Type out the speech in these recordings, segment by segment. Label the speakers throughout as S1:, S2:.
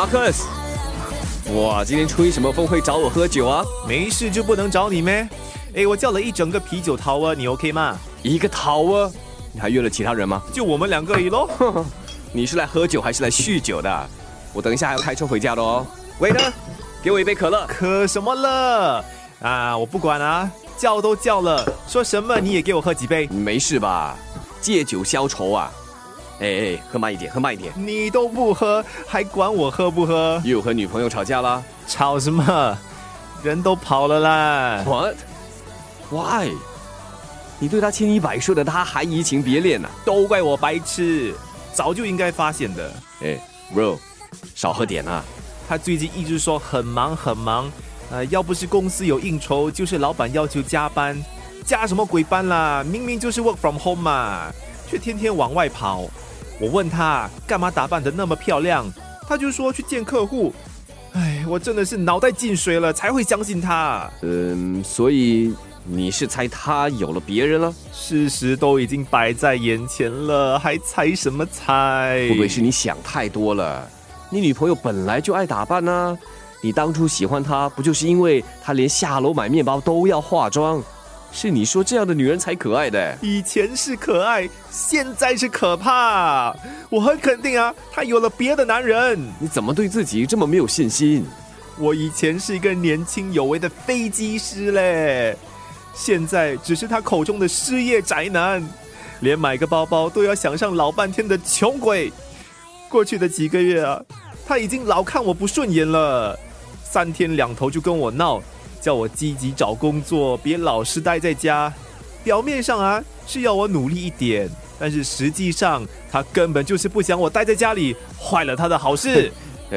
S1: 马克斯，哇，今天吹什么风会找我喝酒啊？
S2: 没事就不能找你咩？我叫了一整个啤酒桃啊，你 OK 吗？
S1: 一个桃啊？你还约了其他人吗？
S2: 就我们2个而已咯。
S1: 你是来喝酒还是来酗酒的？我等一下还要开车回家的哦。喂呢，给我一杯可乐。
S2: 可什么了？啊，我不管啊，叫都叫了，说什么你也给我喝几杯。
S1: 没事吧？借酒消愁啊。喝慢一点，喝慢一点。
S2: 你都不喝，还管我喝不喝？
S1: 又和女朋友吵架啦？
S2: 吵什么？人都跑了啦。
S1: What? Why? 你对他千依百顺的，他还移情别恋啊？
S2: 都怪我白痴，早就应该发现的。
S1: Bro， 少喝点啊。
S2: 他最近一直说很忙很忙，要不是公司有应酬，就是老板要求加班，加什么鬼班啦？明明就是 work from home 嘛，却天天往外跑。我问他干嘛打扮得那么漂亮，他就说去见客户。我真的是脑袋进水了才会相信他。
S1: 所以你是猜他有了别人了？
S2: 事实都已经摆在眼前了，还猜什么猜？
S1: 会不会是你想太多了？你女朋友本来就爱打扮啊，你当初喜欢她不就是因为她连下楼买面包都要化妆？是你说这样的女人才可爱的。
S2: 以前是可爱，现在是可怕。我很肯定啊，她有了别的男人。
S1: 你怎么对自己这么没有信心？
S2: 我以前是一个年轻有为的飞机师嘞，现在只是她口中的失业宅男，连买个包包都要想上老半天的穷鬼。过去的几个月啊，她已经老看我不顺眼了，3天2头就跟我闹，叫我积极找工作，别老是待在家。表面上啊是要我努力一点，但是实际上她根本就是不想我待在家里，坏了她的好事。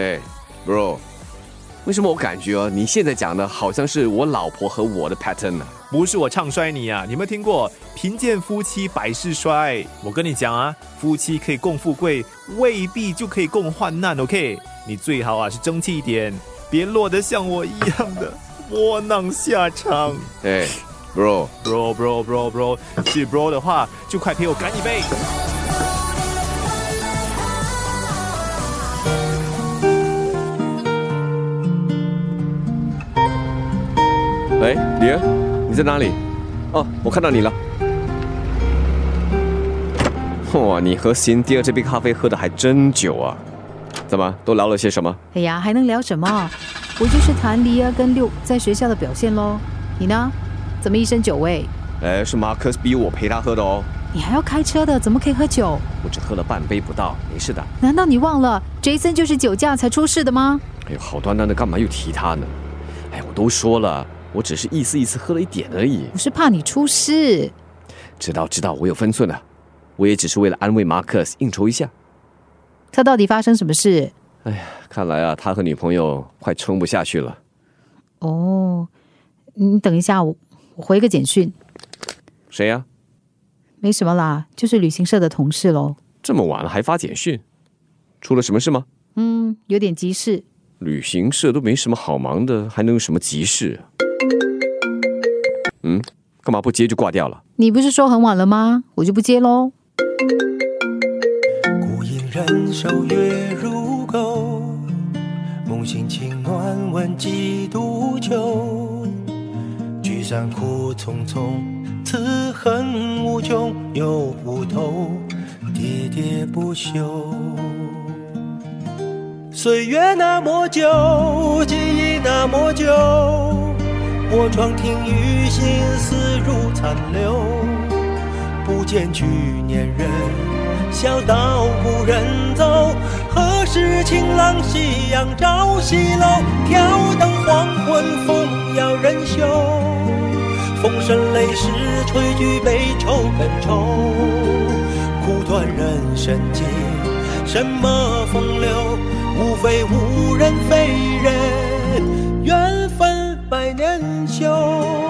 S1: Bro， 为什么我感觉你现在讲的好像是我老婆和我的 pattern 呢？
S2: 不是我唱衰你啊，你有没有听过贫贱夫妻百事衰？我跟你讲啊，夫妻可以共富贵，未必就可以共患难。 OK， 你最好啊是争气一点，别落得像我一样的窝囊下场。
S1: Bro，
S2: 是 bro 的话就快陪我干一杯。
S1: 喂，李儿，你在哪里？哦，我看到你了。哇，你和辛迪尔这杯咖啡喝的还真久啊！怎么，都聊了些什么？
S3: 哎呀，还能聊什么？我就是谈李儿跟六在学校的表现咯。你呢？怎么一身酒味？
S1: 是马克斯逼我陪他喝的哦。
S3: 你还要开车的，怎么可以喝酒？
S1: 我只喝了半杯不到，没事的。
S3: 难道你忘了 Jason 就是酒驾才出事的吗？
S1: 好端端的，干嘛又提他呢？我都说了，我只是意思喝了一点而已。
S3: 我是怕你出事。
S1: 知道，我有分寸的。我也只是为了安慰马克思应酬一下。
S3: 他到底发生什么事？
S1: 看来啊，他和女朋友快撑不下去了。
S3: 你等一下，我回个简讯。
S1: 谁呀？
S3: 没什么啦，就是旅行社的同事咯。
S1: 这么晚了还发简讯，出了什么事吗？
S3: 有点急事。
S1: 旅行社都没什么好忙的，还能有什么急事？干嘛不接就挂掉了？
S3: 你不是说很晚了吗？我就不接咯。
S4: 孤影人手月如钩，梦醒情暖问几度秋。聚散苦匆匆，此恨无穷又无头，喋喋不休。岁月那么久，记忆那么久，我窗听雨，心思如残留。不见去年人，笑道故人走。何时晴朗夕阳照西楼？挑灯黄昏，风摇人袖。风声泪湿，吹举悲愁更愁。苦短人生境，什么风流？无非无人非人，缘分百年修。